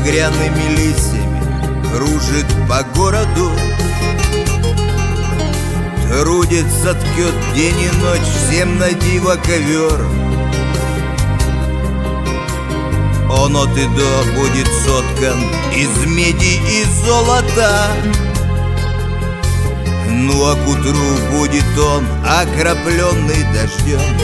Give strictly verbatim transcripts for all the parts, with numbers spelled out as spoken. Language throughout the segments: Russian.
багряными листьями кружит по городу. Трудится, ткет день и ночь, всем на диво ковер. Он от и до будет соткан из меди и золота. Ну а к утру будет он окропленный дождем.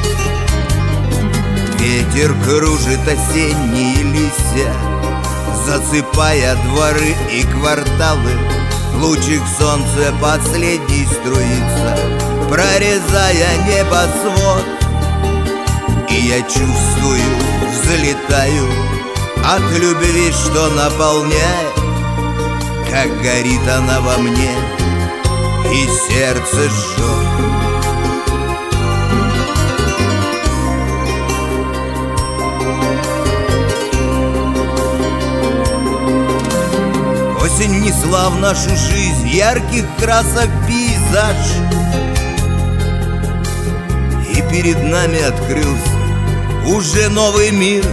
Ветер кружит осенние листья, засыпая дворы и кварталы. Лучик солнца последний струится, прорезая небосвод. И я чувствую, взлетаю от любви, что наполняет, как горит она во мне, и сердце жжет. Осень внесла в нашу жизнь ярких красок пейзаж, и перед нами открылся уже новый мир.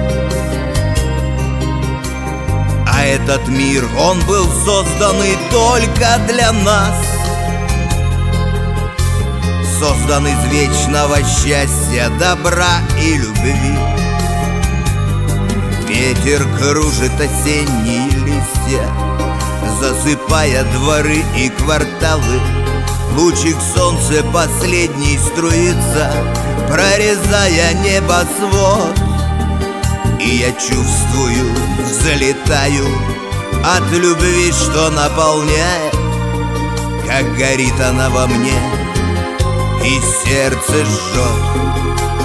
А этот мир, он был созданный только для нас, создан из вечного счастья, добра и любви. Ветер кружит осенние листья, засыпая дворы и кварталы. Лучик солнца последний струится, прорезая небосвод. И я чувствую, взлетаю от любви, что наполняет, как горит она во мне, и сердце жжет.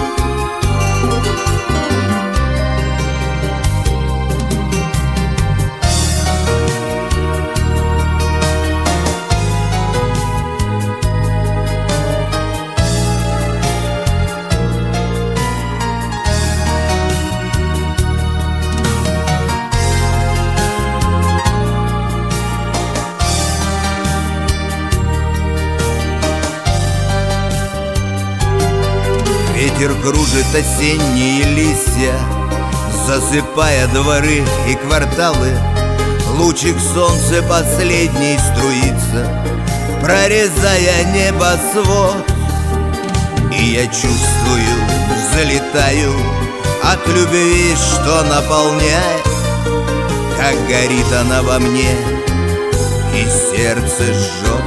Ветер кружит осенние листья, засыпая дворы и кварталы. Лучик солнца последний струится, прорезая небосвод. И я чувствую, взлетаю от любви, что наполняет, как горит она во мне, и сердце жжет.